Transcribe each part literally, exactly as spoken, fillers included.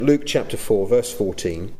Luke chapter four, verse fourteen.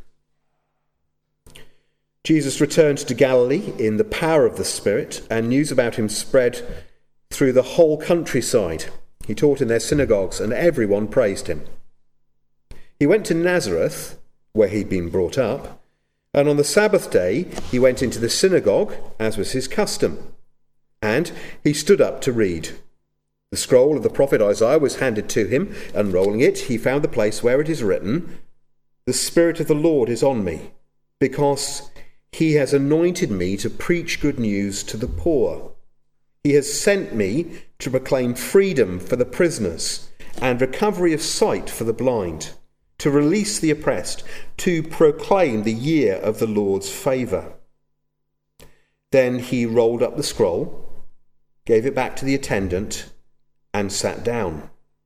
Jesus returned to Galilee in the power of the Spirit, and news about him spread through the whole countryside. He taught in their synagogues, and everyone praised him. He went to Nazareth, where he'd been brought up, and on the Sabbath day he went into the synagogue, as was his custom. And he stood up to read. The scroll of the prophet Isaiah was handed to him. Unrolling it, he found the place where it is written, "The Spirit of the Lord is on me, because he has anointed me to preach good news to the poor. He has sent me to proclaim freedom for the prisoners and recovery of sight for the blind, to release the oppressed, to proclaim the year of the Lord's favour." Then he rolled up the scroll, gave it back to the attendant, and sat down.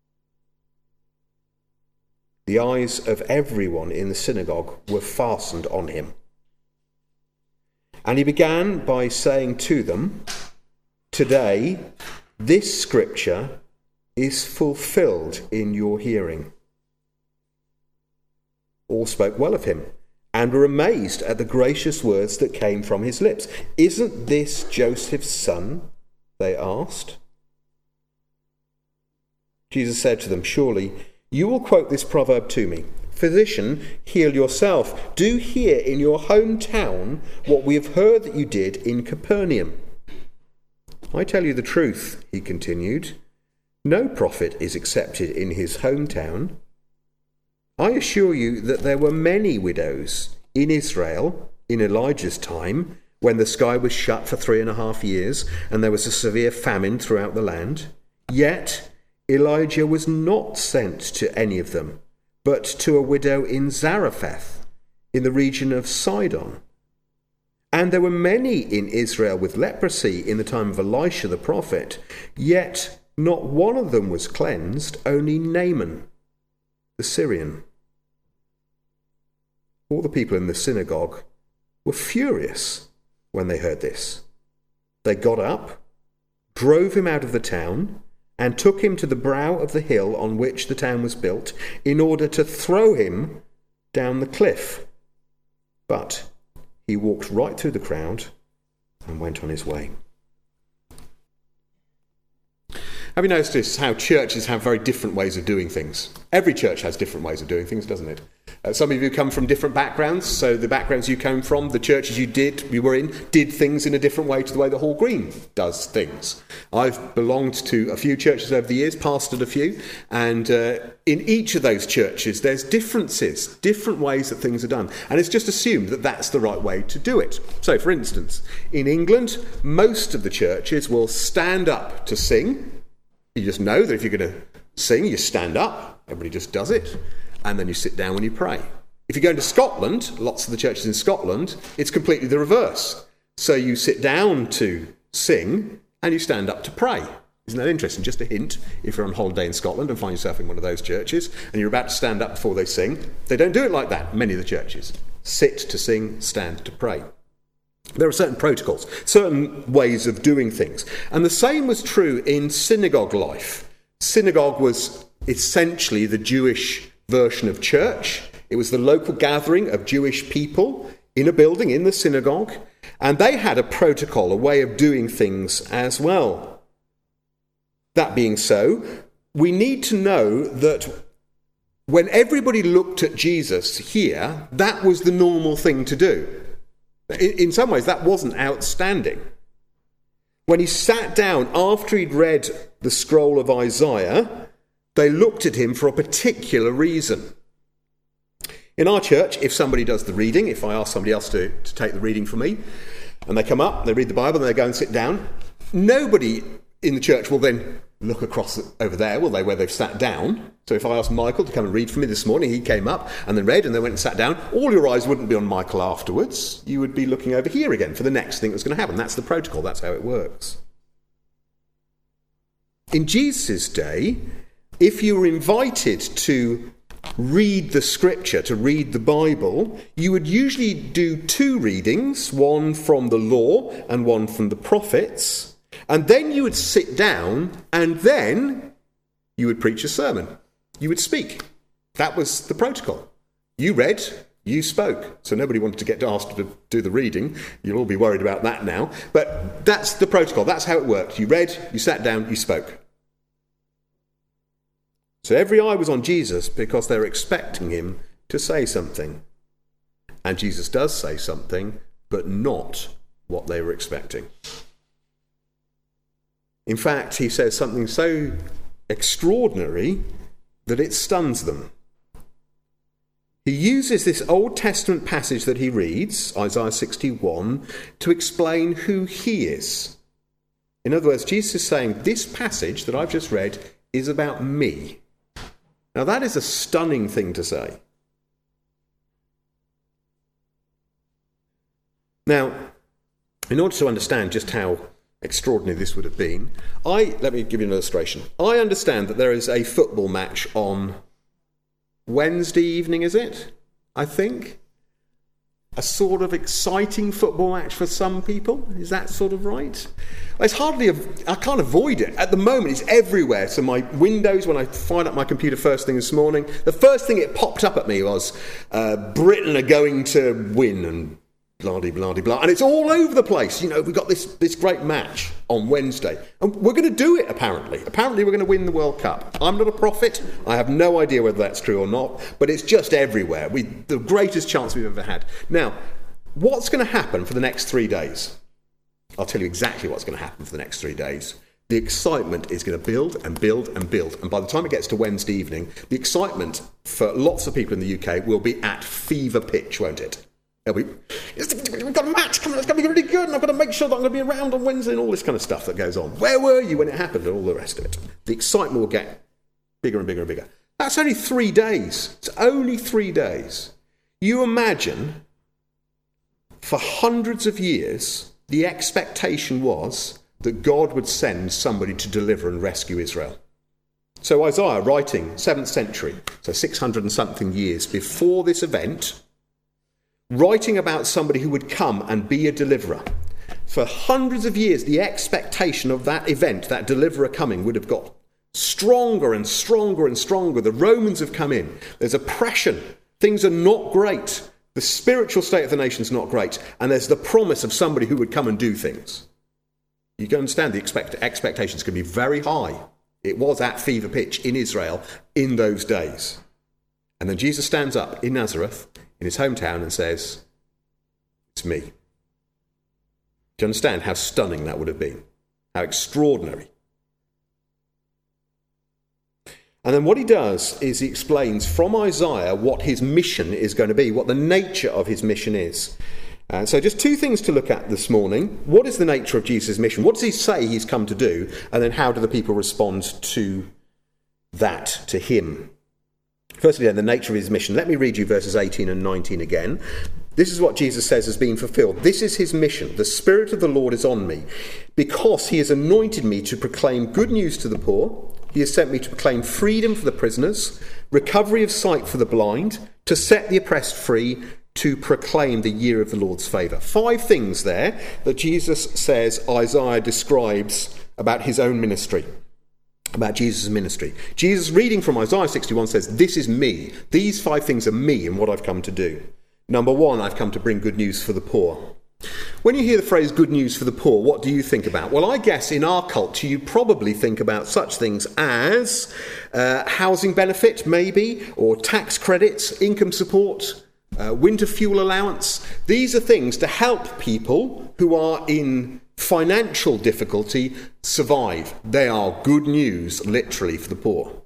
The eyes of everyone in the synagogue were fastened on him. And he began by saying to them, "Today, this scripture is fulfilled in your hearing." All spoke well of him and were amazed at the gracious words that came from his lips. "Isn't this Joseph's son?" they asked. Jesus said to them, "Surely you will quote this proverb to me, 'Physician, heal yourself. Do here in your hometown what we have heard that you did in Capernaum.' I tell you the truth," he continued, "no prophet is accepted in his hometown. I assure you that there were many widows in Israel in Elijah's time, when the sky was shut for three and a half years and there was a severe famine throughout the land. Yet Elijah was not sent to any of them, but to a widow in Zarephath, in the region of Sidon. And there were many in Israel with leprosy in the time of Elisha the prophet, yet not one of them was cleansed, only Naaman the Syrian." All the people in the synagogue were furious when they heard this. They got up, drove him out of the town, and took him to the brow of the hill on which the town was built, in order to throw him down the cliff. But he walked right through the crowd and went on his way. Have you noticed how churches have very different ways of doing things? Every church has different ways of doing things, doesn't it? Uh, some of you come from different backgrounds, so the backgrounds you came from, the churches you did, you were in, did things in a different way to the way that Hall Green does things. I've belonged to a few churches over the years, pastored a few, and uh, in each of those churches there's differences, different ways that things are done, and it's just assumed that that's the right way to do it. So, for instance, in England, most of the churches will stand up to sing. You just know that if you're going to sing, you stand up. Everybody just does it. And then you sit down when you pray. If you go into Scotland, lots of the churches in Scotland, it's completely the reverse. So you sit down to sing and you stand up to pray. Isn't that interesting? Just a hint, if you're on holiday in Scotland and find yourself in one of those churches and you're about to stand up before they sing, they don't do it like that, many of the churches. Sit to sing, stand to pray. There are certain protocols, certain ways of doing things. And the same was true in synagogue life. Synagogue was essentially the Jewish version of church. It was the local gathering of Jewish people in a building, in the synagogue, and they had a protocol, a way of doing things as well. That being so, we need to know that when everybody looked at Jesus here, that was the normal thing to do. In, in some ways, that wasn't outstanding. When he sat down after he'd read the scroll of Isaiah, they looked at him for a particular reason. In our church, if somebody does the reading, if I ask somebody else to, to take the reading for me, and they come up, they read the Bible, and they go and sit down, nobody in the church will then look across over there, will they, where they've sat down. So if I asked Michael to come and read for me this morning, he came up and then read and then went and sat down, all your eyes wouldn't be on Michael afterwards. You would be looking over here again for the next thing that was going to happen. That's the protocol. That's how it works. In Jesus' day, if you were invited to read the scripture, to read the Bible, you would usually do two readings, one from the law and one from the prophets, and then you would sit down and then you would preach a sermon. You would speak. That was the protocol. You read, you spoke. So nobody wanted to get asked to do the reading. You'll all be worried about that now. But that's the protocol. That's how it worked. You read, you sat down, you spoke. So every eye was on Jesus because they were expecting him to say something. And Jesus does say something, but not what they were expecting. In fact, he says something so extraordinary that it stuns them. He uses this Old Testament passage that he reads, Isaiah sixty-one, to explain who he is. In other words, Jesus is saying, this passage that I've just read is about me. Now that is a stunning thing to say. Now, in order to understand just how extraordinary this would have been, I let me give you an illustration. I understand that there is a football match on Wednesday evening, is it? I think. A sort of exciting football match for some people. Is that sort of right? It's hardly, a, I can't avoid it. At the moment, it's everywhere. So my Windows, when I fired up my computer first thing this morning, the first thing it popped up at me was uh, Britain are going to win and blah-de-blah-de-blah. And it's all over the place. You know, we've got this, this great match on Wednesday. And we're going to do it, apparently. Apparently, we're going to win the World Cup. I'm not a prophet. I have no idea whether that's true or not. But it's just everywhere. We, the greatest chance we've ever had. Now, what's going to happen for the next three days? I'll tell you exactly what's going to happen for the next three days. The excitement is going to build and build and build. And by the time it gets to Wednesday evening, the excitement for lots of people in the U K will be at fever pitch, won't it? We, we've got a match coming, it's going to be really good, and I've got to make sure that I'm going to be around on Wednesday and all this kind of stuff that goes on. Where were you when it happened and all the rest of it? The excitement will get bigger and bigger and bigger. That's only three days. It's only three days. You imagine, for hundreds of years, the expectation was that God would send somebody to deliver and rescue Israel. So Isaiah, writing seventh century, so six hundred and something years before this event, writing about somebody who would come and be a deliverer. For hundreds of years, the expectation of that event, that deliverer coming, would have got stronger and stronger and stronger. The Romans have come in. There's oppression. Things are not great. The spiritual state of the nation is not great. And there's the promise of somebody who would come and do things. You can understand the expect- expectations can be very high. It was at fever pitch in Israel in those days. And then Jesus stands up in Nazareth, in his hometown, and says, it's me. Do you understand how stunning that would have been? How extraordinary. And then what he does is he explains from Isaiah what his mission is going to be, what the nature of his mission is. Uh, so just two things to look at this morning. What is the nature of Jesus' mission? What does he say he's come to do? And then how do the people respond to that, to him? Firstly, then, the nature of his mission. Let me read you verses eighteen and nineteen again. This is what Jesus says has been fulfilled. This is his mission. The Spirit of the Lord is on me, because he has anointed me to proclaim good news to the poor. He has sent me to proclaim freedom for the prisoners, recovery of sight for the blind, to set the oppressed free, to proclaim the year of the Lord's favour. Five things there that Jesus says Isaiah describes about his own ministry. About Jesus' ministry. Jesus, reading from Isaiah sixty-one, says, this is me. These five things are me and what I've come to do. Number one, I've come to bring good news for the poor. When you hear the phrase good news for the poor, what do you think about? Well, I guess in our culture, you probably think about such things as uh, housing benefit, maybe, or tax credits, income support, uh, winter fuel allowance. These are things to help people who are in financial difficulty survive. They are good news, literally, for the poor.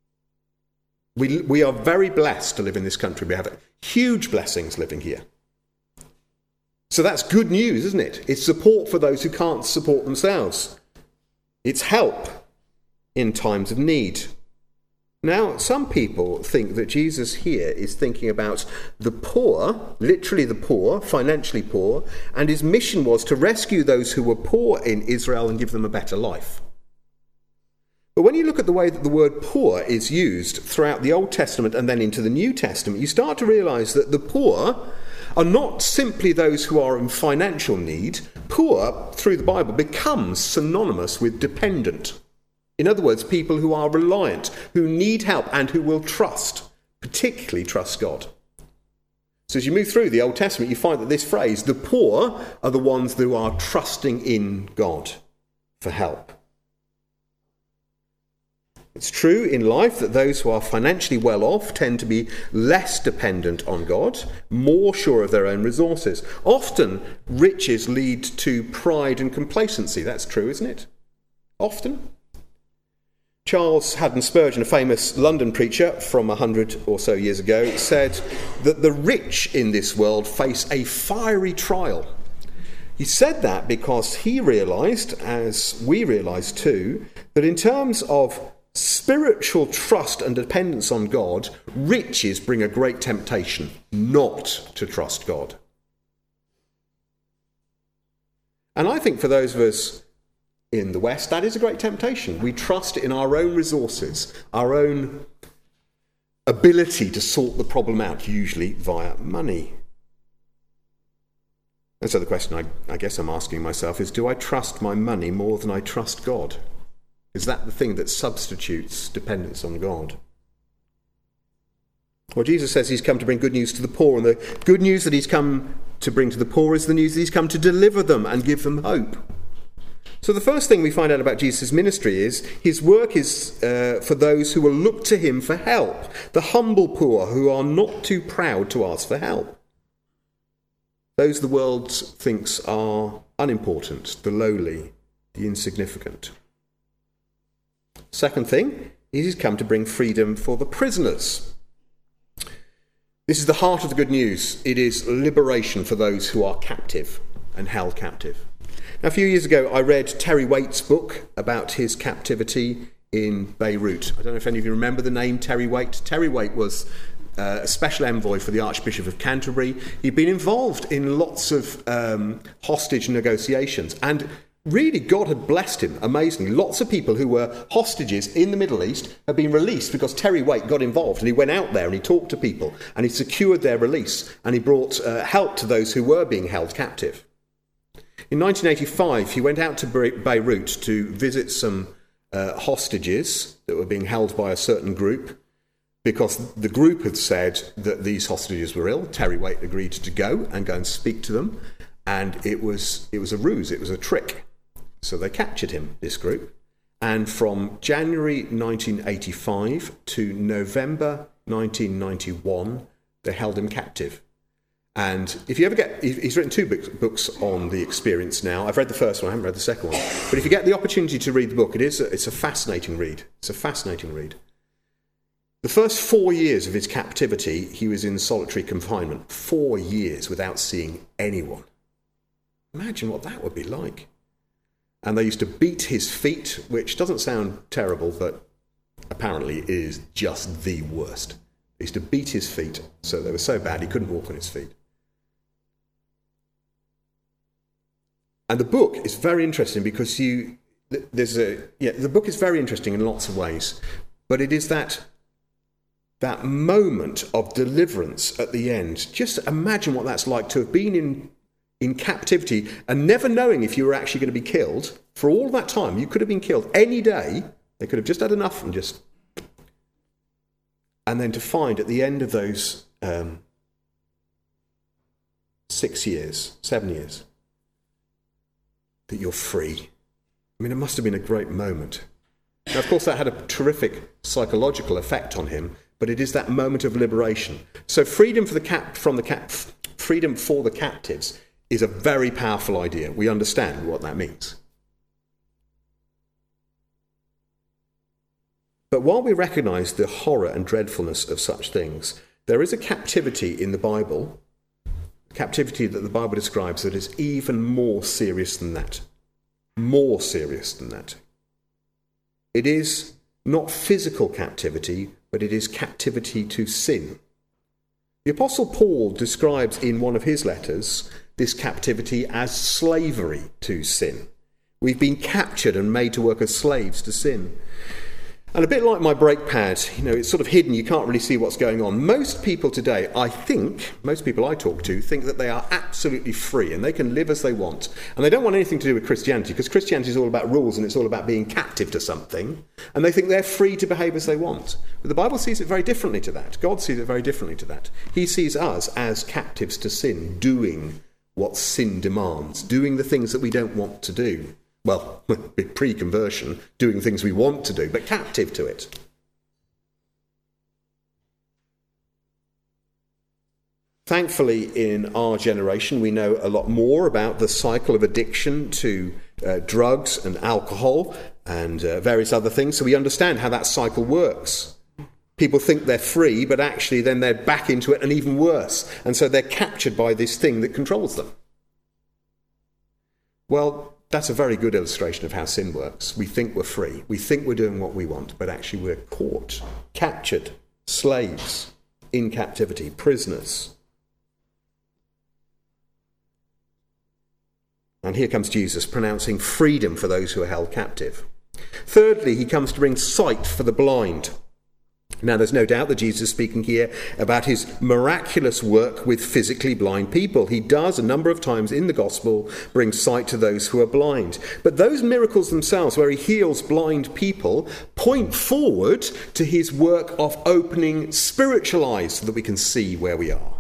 We, we are very blessed to live in this country. We have huge blessings living here. So that's good news, isn't it? It's support for those who can't support themselves. It's help in times of need. Now, some people think that Jesus here is thinking about the poor, literally the poor, financially poor, and his mission was to rescue those who were poor in Israel and give them a better life. But when you look at the way that the word poor is used throughout the Old Testament and then into the New Testament, you start to realise that the poor are not simply those who are in financial need. Poor, through the Bible, becomes synonymous with dependent. In other words, people who are reliant, who need help and who will trust particularly trust God. So as you move through the Old Testament, you find that this phrase, the poor are the ones who are trusting in God for help. It's true in life that those who are financially well off tend to be less dependent on God, more sure of their own resources. Often, riches lead to pride and complacency. That's true, isn't it? Often. Charles Haddon Spurgeon, a famous London preacher from a hundred or so years ago, said that the rich in this world face a fiery trial. He said that because he realised, as we realise too, that in terms of spiritual trust and dependence on God, riches bring a great temptation not to trust God. And I think for those of us in the West, that is a great temptation. We trust in our own resources, our own ability to sort the problem out, usually via money. And so the question I, I guess I'm asking myself is, do I trust my money more than I trust God? Is that the thing that substitutes dependence on God? Well, Jesus says he's come to bring good news to the poor, and the good news that he's come to bring to the poor is the news that he's come to deliver them and give them hope. So the first thing we find out about Jesus' ministry is his work is uh, for those who will look to him for help, the humble poor who are not too proud to ask for help. Those the world thinks are unimportant, the lowly, the insignificant. Second thing, he's come to bring freedom for the prisoners. This is the heart of the good news. It is liberation for those who are captive and held captive. Now, a few years ago, I read Terry Waite's book about his captivity in Beirut. I don't know if any of you remember the name Terry Waite. Terry Waite was uh, a special envoy for the Archbishop of Canterbury. He'd been involved in lots of um, hostage negotiations, and really, God had blessed him amazingly. Lots of people who were hostages in the Middle East had been released because Terry Waite got involved, and he went out there and he talked to people and he secured their release, and he brought uh, help to those who were being held captive. In nineteen eighty-five, he went out to Beirut to visit some uh, hostages that were being held by a certain group, because the group had said that these hostages were ill. Terry Waite agreed to go and go and speak to them, and it was it was a ruse, it was a trick. So they captured him, this group, and from January nineteen eighty-five to November nineteen ninety-one, they held him captive. And if you ever get, he's written two books on the experience now. I've read the first one, I haven't read the second one. But if you get the opportunity to read the book, it is a, it's a fascinating read. It's a fascinating read. The first four years of his captivity, he was in solitary confinement. Four years without seeing anyone. Imagine what that would be like. And they used to beat his feet, which doesn't sound terrible, but apparently is just the worst. They used to beat his feet, so they were so bad he couldn't walk on his feet. And the book is very interesting because you, there's a, yeah, the book is very interesting in lots of ways, but it is that, that moment of deliverance at the end. Just imagine what that's like to have been in in captivity and never knowing if you were actually going to be killed. For all that time, you could have been killed any day. They could have just had enough and just... And then to find at the end of those um, six years, seven years, that you're free. I mean, it must have been a great moment. Now, of course, that had a terrific psychological effect on him, but it is that moment of liberation. So freedom for the cap, from the cap, freedom for the captives is a very powerful idea. We understand what that means. But while we recognise the horror and dreadfulness of such things, there is a captivity in the Bible, captivity that the Bible describes that is even more serious than that. More serious than that. It is not physical captivity, but it is captivity to sin. The Apostle Paul describes in one of his letters this captivity as slavery to sin. We've been captured and made to work as slaves to sin. And a bit like my brake pad, you know, it's sort of hidden, you can't really see what's going on. Most people today, I think, most people I talk to, think that they are absolutely free and they can live as they want. And they don't want anything to do with Christianity, because Christianity is all about rules and it's all about being captive to something. And they think they're free to behave as they want. But the Bible sees it very differently to that. God sees it very differently to that. He sees us as captives to sin, doing what sin demands, doing the things that we don't want to do. Well, pre-conversion, doing things we want to do, but captive to it. Thankfully, in our generation, we know a lot more about the cycle of addiction to uh, drugs and alcohol and uh, various other things, so we understand how that cycle works. People think they're free, but actually then they're back into it and even worse, and so they're captured by this thing that controls them. Well, that's a very good illustration of how sin works. We think we're free. We think we're doing what we want, but actually we're caught, captured, slaves, in captivity, prisoners. And here comes Jesus pronouncing freedom for those who are held captive. Thirdly, he comes to bring sight for the blind. Now, there's no doubt that Jesus is speaking here about his miraculous work with physically blind people. He does, a number of times in the gospel, bring sight to those who are blind. But those miracles themselves, where he heals blind people, point forward to his work of opening spiritual eyes so that we can see where we are.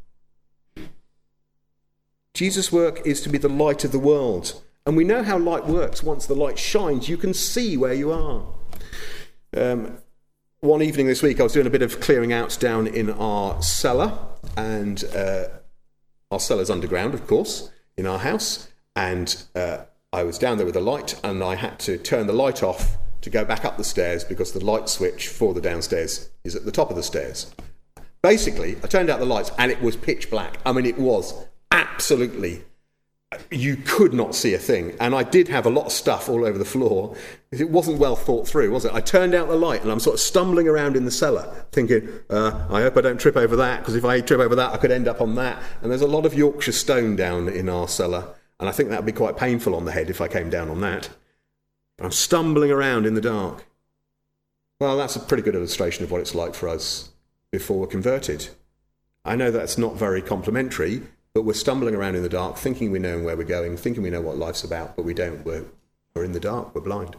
Jesus' work is to be the light of the world. And we know how light works. Once the light shines, you can see where you are. Um... One evening this week, I was doing a bit of clearing out down in our cellar, and uh, our cellar's underground, of course, in our house, and uh, I was down there with a light, and I had to turn the light off to go back up the stairs because the light switch for the downstairs is at the top of the stairs. Basically, I turned out the lights, and it was pitch black. I mean, it was absolutely... You could not see a thing. And I did have a lot of stuff all over the floor. It wasn't well thought through, was it? I turned out the light and I'm sort of stumbling around in the cellar thinking, uh, I hope I don't trip over that, because if I trip over that, I could end up on that. And there's a lot of Yorkshire stone down in our cellar. And I think that would be quite painful on the head if I came down on that. But I'm stumbling around in the dark. Well, that's a pretty good illustration of what it's like for us before we're converted. I know that's not very complimentary, but we're stumbling around in the dark, thinking we know where we're going, thinking we know what life's about, but we don't. We're, we're in the dark. We're blind.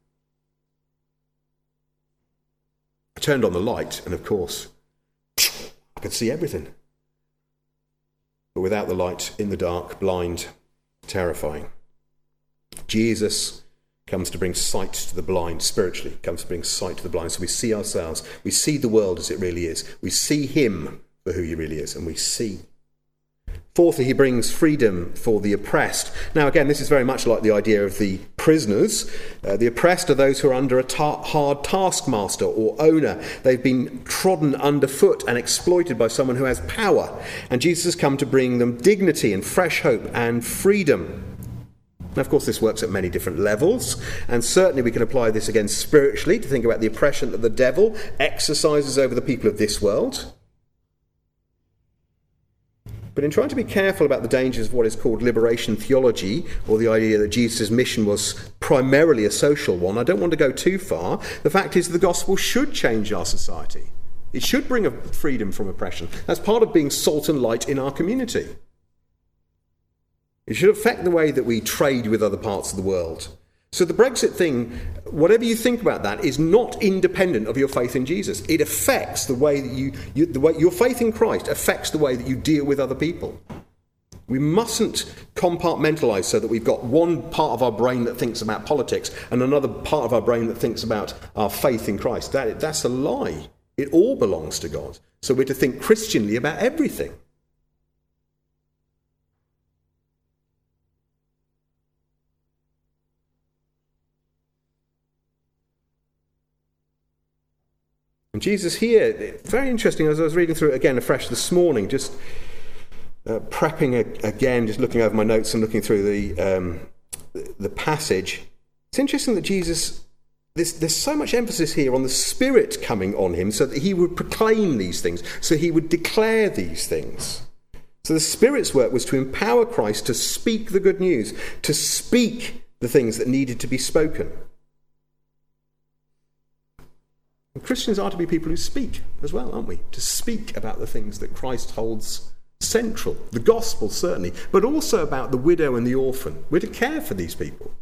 I turned on the light, and of course, I could see everything. But without the light, in the dark, blind, terrifying. Jesus comes to bring sight to the blind, spiritually, comes to bring sight to the blind. So we see ourselves, we see the world as it really is. We see him for who he really is, and we see. Fourthly, he brings freedom for the oppressed. Now, again, this is very much like the idea of the prisoners. Uh, the oppressed are those who are under a ta- hard taskmaster or owner. They've been trodden underfoot and exploited by someone who has power. And Jesus has come to bring them dignity and fresh hope and freedom. Now, of course, this works at many different levels, and certainly we can apply this again spiritually to think about the oppression that the devil exercises over the people of this world. But in trying to be careful about the dangers of what is called liberation theology, or the idea that Jesus' mission was primarily a social one, I don't want to go too far. The fact is the gospel should change our society. It should bring a freedom from oppression. That's part of being salt and light in our community. It should affect the way that we trade with other parts of the world. So the Brexit thing, whatever you think about that, is not independent of your faith in Jesus. It affects the way that you, you the way your faith in Christ affects the way that you deal with other people. We mustn't compartmentalise so that we've got one part of our brain that thinks about politics and another part of our brain that thinks about our faith in Christ. That, that's a lie. It all belongs to God. So we're to think Christianly about everything. And Jesus here, very interesting, as I was reading through it again afresh this morning, just uh, prepping a, again, just looking over my notes and looking through the um, the passage. It's interesting that Jesus, there's, there's so much emphasis here on the Spirit coming on him so that he would proclaim these things, so he would declare these things. So the Spirit's work was to empower Christ to speak the good news, to speak the things that needed to be spoken. And Christians are to be people who speak as well, aren't we? To speak about the things that Christ holds central, the gospel certainly, but also about the widow and the orphan. We're to care for these people.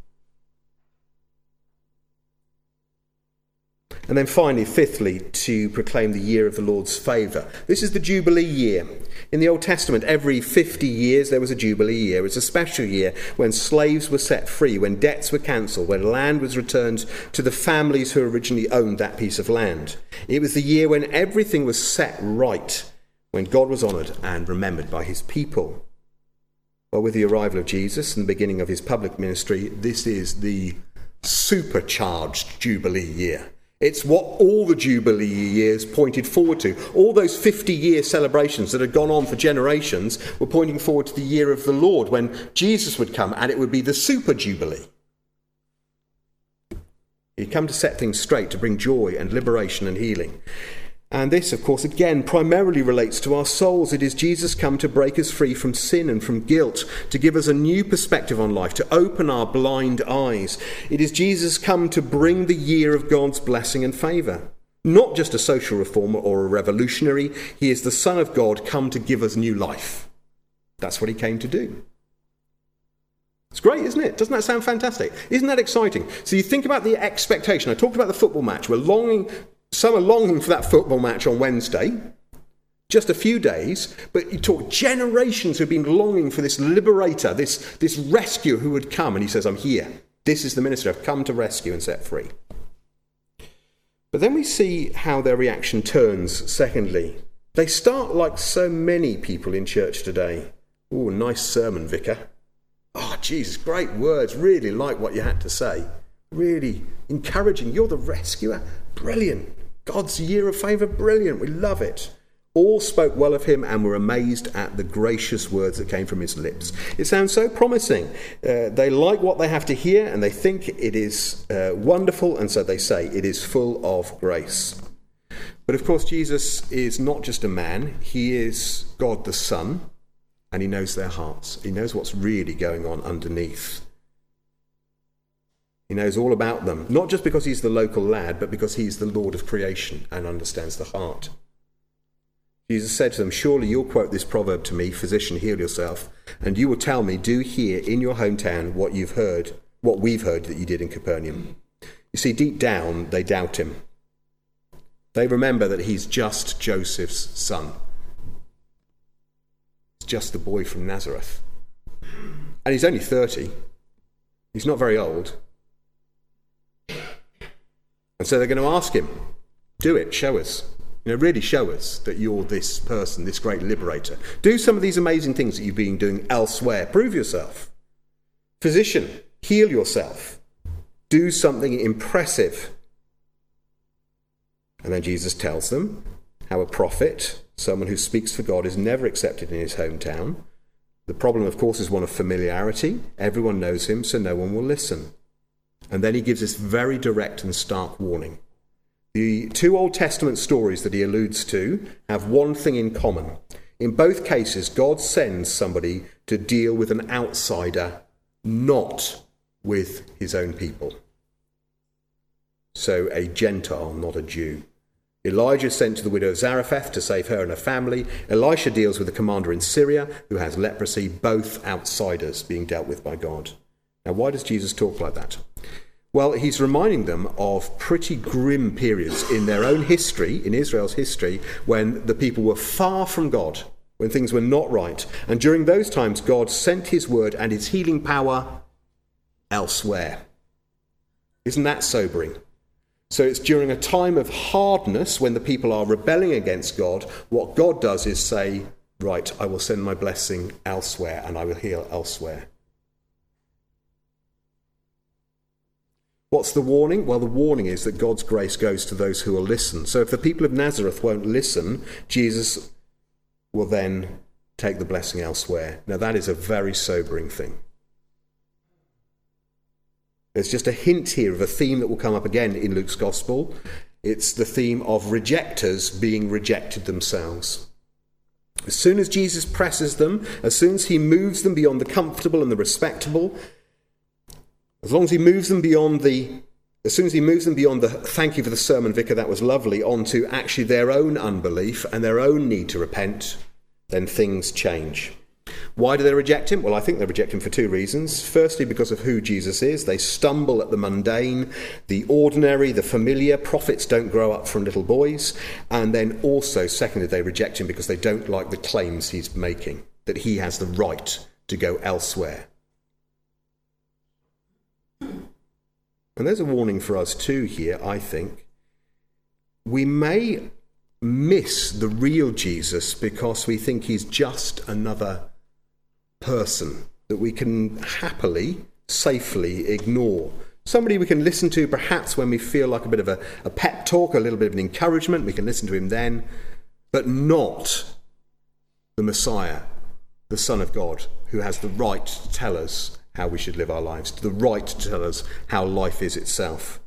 And then finally, fifthly, to proclaim the year of the Lord's favour. This is the Jubilee year. In the Old Testament, every fifty years there was a Jubilee year. It's a special year when slaves were set free, when debts were cancelled, when land was returned to the families who originally owned that piece of land. It was the year when everything was set right, when God was honoured and remembered by his people. Well, with the arrival of Jesus and the beginning of his public ministry, this is the supercharged Jubilee year. It's what all the Jubilee years pointed forward to. All those fifty-year celebrations that had gone on for generations were pointing forward to the year of the Lord, when Jesus would come, and it would be the Super Jubilee. He'd come to set things straight, to bring joy and liberation and healing. And this, of course, again, primarily relates to our souls. It is Jesus come to break us free from sin and from guilt, to give us a new perspective on life, to open our blind eyes. It is Jesus come to bring the year of God's blessing and favour. Not just a social reformer or a revolutionary. He is the Son of God come to give us new life. That's what he came to do. It's great, isn't it? Doesn't that sound fantastic? Isn't that exciting? So you think about the expectation. I talked about the football match. We're longing... Some are longing for that football match on Wednesday, just a few days, but you talk generations who've been longing for this liberator, this, this rescuer who would come, and he says, I'm here. This is the minister. I've come to rescue and set free. But then we see how their reaction turns, secondly. They start like so many people in church today. Oh, nice sermon, vicar. Oh, Jesus, great words. Really like what you had to say. Really encouraging. You're the rescuer. Brilliant. God's year of favour, brilliant. We love it. All spoke well of him and were amazed at the gracious words that came from his lips. It sounds so promising. Uh, they like what they have to hear, and they think it is uh, wonderful, and so they say it is full of grace. But of course, Jesus is not just a man. He is God the Son, and he knows their hearts. He knows what's really going on underneath. He knows all about them, not just because he's the local lad, but because he's the Lord of creation and understands the heart. Jesus said to them, surely you'll quote this proverb to me, physician, heal yourself, and you will tell me, do here in your hometown what you've heard, what we've heard that you did in Capernaum. You see, deep down, they doubt him. They remember that he's just Joseph's son. He's just the boy from Nazareth. And he's only thirty. He's not very old. And so they're going to ask him, do it, show us. You know, really show us that you're this person, this great liberator. Do some of these amazing things that you've been doing elsewhere. Prove yourself. Physician, heal yourself. Do something impressive. And then Jesus tells them how a prophet, someone who speaks for God, is never accepted in his hometown. The problem, of course, is one of familiarity. Everyone knows him, so no one will listen. And then he gives this very direct and stark warning. The two Old Testament stories that he alludes to have one thing in common. In both cases, God sends somebody to deal with an outsider, not with his own people. So a Gentile, not a Jew. Elijah is sent to the widow of Zarephath to save her and her family. Elisha deals with the commander in Syria who has leprosy, both outsiders being dealt with by God. Now, why does Jesus talk like that? Well, he's reminding them of pretty grim periods in their own history, in Israel's history, when the people were far from God, when things were not right. And during those times, God sent his word and his healing power elsewhere. Isn't that sobering? So it's during a time of hardness, when the people are rebelling against God, what God does is say, right, I will send my blessing elsewhere and I will heal elsewhere. What's the warning? Well, the warning is that God's grace goes to those who will listen. So if the people of Nazareth won't listen, Jesus will then take the blessing elsewhere. Now, that is a very sobering thing. There's just a hint here of a theme that will come up again in Luke's Gospel. It's the theme of rejectors being rejected themselves. As soon as Jesus presses them, as soon as he moves them beyond the comfortable and the respectable, as long as he moves them beyond the As soon as he moves them beyond the thank you for the sermon, Vicar, that was lovely, onto actually their own unbelief and their own need to repent, then things change. Why do they reject him? Well, I think they reject him for two reasons. Firstly, because of who Jesus is. They stumble at the mundane, the ordinary, the familiar. Prophets don't grow up from little boys. And then also, secondly, they reject him because they don't like the claims he's making, that he has the right to go elsewhere. And there's a warning for us too here, I think. We may miss the real Jesus because we think he's just another person that we can happily, safely ignore. Somebody we can listen to perhaps when we feel like a bit of a, a pep talk, a little bit of an encouragement. We can listen to him then, but not the Messiah, the Son of God, who has the right to tell us how we should live our lives, the right to tell us how life is itself.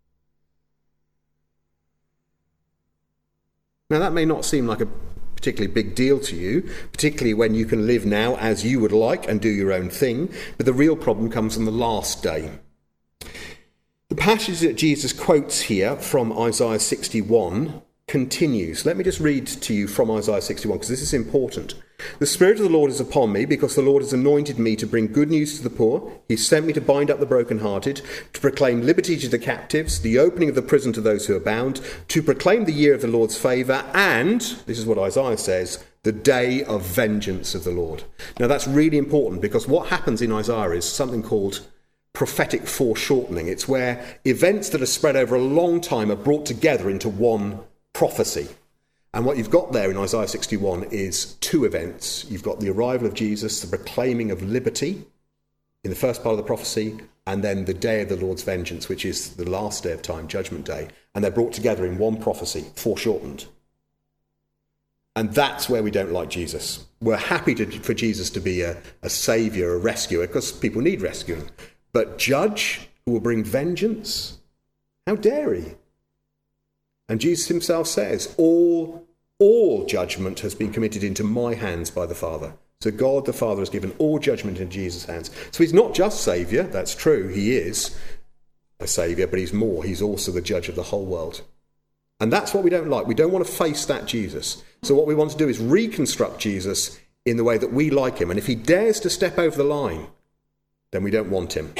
Now, that may not seem like a particularly big deal to you, particularly when you can live now as you would like and do your own thing, but the real problem comes on the last day. The passage that Jesus quotes here from Isaiah sixty-one continues. Let me just read to you from Isaiah sixty-one, because this is important. The Spirit of the Lord is upon me, because the Lord has anointed me to bring good news to the poor. He sent me to bind up the brokenhearted, to proclaim liberty to the captives, the opening of the prison to those who are bound, to proclaim the year of the Lord's favour, and, this is what Isaiah says, the day of vengeance of the Lord. Now that's really important, because what happens in Isaiah is something called prophetic foreshortening. It's where events that are spread over a long time are brought together into one prophecy. And what you've got there in Isaiah sixty-one is two events. You've got the arrival of Jesus, the proclaiming of liberty in the first part of the prophecy, and then the day of the Lord's vengeance, which is the last day of time, Judgment Day. And they're brought together in one prophecy, foreshortened. And that's where we don't like Jesus. We're happy to, for Jesus to be a, a saviour, a rescuer, because people need rescuing. But judge who will bring vengeance? How dare he? And Jesus himself says, all, all judgment has been committed into my hands by the Father. So God the Father has given all judgment into Jesus' hands. So he's not just Saviour, that's true, he is a Saviour, but he's more, he's also the judge of the whole world. And that's what we don't like. We don't want to face that Jesus. So what we want to do is reconstruct Jesus in the way that we like him. And if he dares to step over the line, then we don't want him.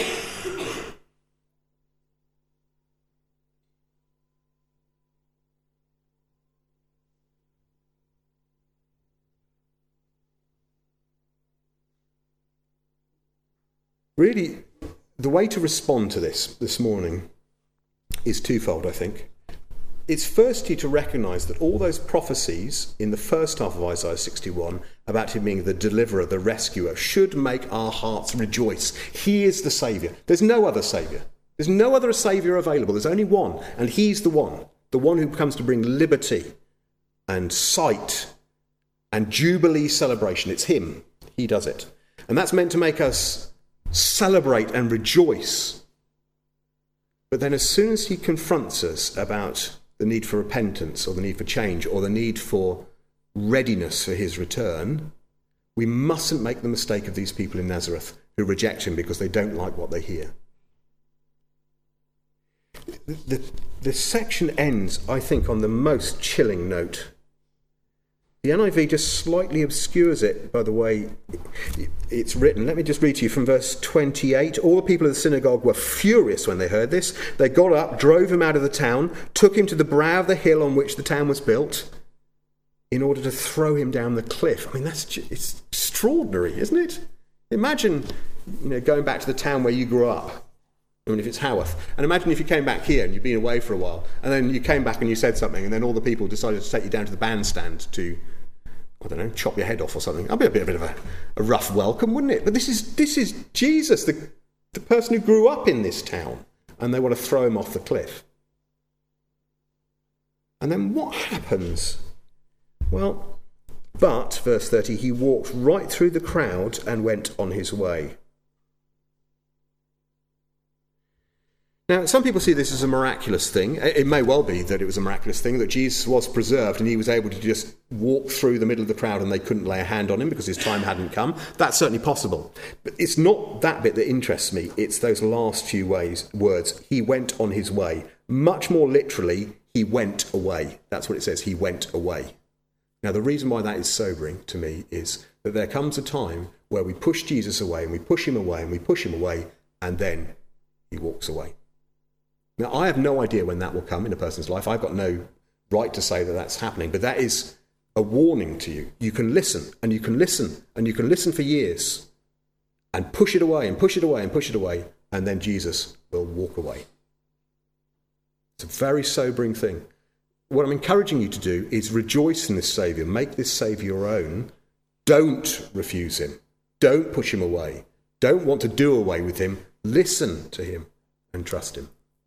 Really, the way to respond to this this morning is twofold, I think. It's firstly to recognise that all those prophecies in the first half of Isaiah sixty-one about him being the deliverer, the rescuer, should make our hearts rejoice. He is the saviour. There's no other saviour. There's no other saviour available. There's only one, and he's the one. The one who comes to bring liberty and sight and jubilee celebration. It's him. He does it. And that's meant to make us celebrate and rejoice. But then as soon as he confronts us about the need for repentance or the need for change or the need for readiness for his return, we mustn't make the mistake of these people in Nazareth who reject him because they don't like what they hear. The, the, the section ends, I think, on the most chilling note. The N I V just slightly obscures it by the way it's written. Let me just read to you from verse twenty-eight. All the people of the synagogue were furious when they heard this. They got up, drove him out of the town, took him to the brow of the hill on which the town was built in order to throw him down the cliff. I mean, that's just, it's extraordinary, isn't it? Imagine, you know, going back to the town where you grew up. I mean, if it's Haworth. And imagine if you came back here and you'd been away for a while, and then you came back and you said something, and then all the people decided to take you down to the bandstand to, I don't know, chop your head off or something. That'd be a bit, a bit of a, a rough welcome, wouldn't it? But this is this is Jesus, the, the person who grew up in this town, and they want to throw him off the cliff. And then what happens? Well, but, verse thirty, he walked right through the crowd and went on his way. Now, some people see this as a miraculous thing. It may well be that it was a miraculous thing, that Jesus was preserved and he was able to just walk through the middle of the crowd and they couldn't lay a hand on him because his time hadn't come. That's certainly possible. But it's not that bit that interests me. It's those last few ways, words. He went on his way. Much more literally, he went away. That's what it says. He went away. Now, the reason why that is sobering to me is that there comes a time where we push Jesus away and we push him away and we push him away and then he walks away. Now, I have no idea when that will come in a person's life. I've got no right to say that that's happening, but that is a warning to you. You can listen, and you can listen, and you can listen for years, and push it away, and push it away, and push it away, and then Jesus will walk away. It's a very sobering thing. What I'm encouraging you to do is rejoice in this Saviour. Make this Saviour your own. Don't refuse him. Don't push him away. Don't want to do away with him. Listen to him and trust him.